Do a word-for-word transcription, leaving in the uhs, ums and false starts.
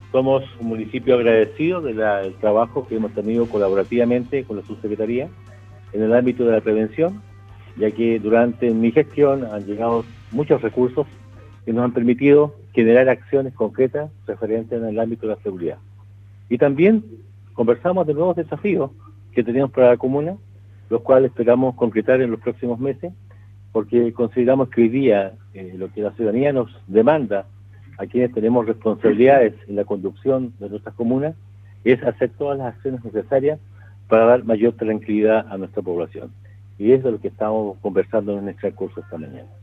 Somos un municipio agradecido del trabajo que hemos tenido colaborativamente con la subsecretaría en el ámbito de la prevención, ya que durante mi gestión han llegado muchos recursos que nos han permitido generar acciones concretas referentes en el ámbito de la seguridad. Y también conversamos de nuevos desafíos que tenemos para la comuna, los cuales esperamos concretar en los próximos meses, porque consideramos que hoy día eh, lo que la ciudadanía nos demanda a quienes tenemos responsabilidades en la conducción de nuestras comunas es hacer todas las acciones necesarias para dar mayor tranquilidad a nuestra población. Y eso es lo que estamos conversando en este curso esta mañana.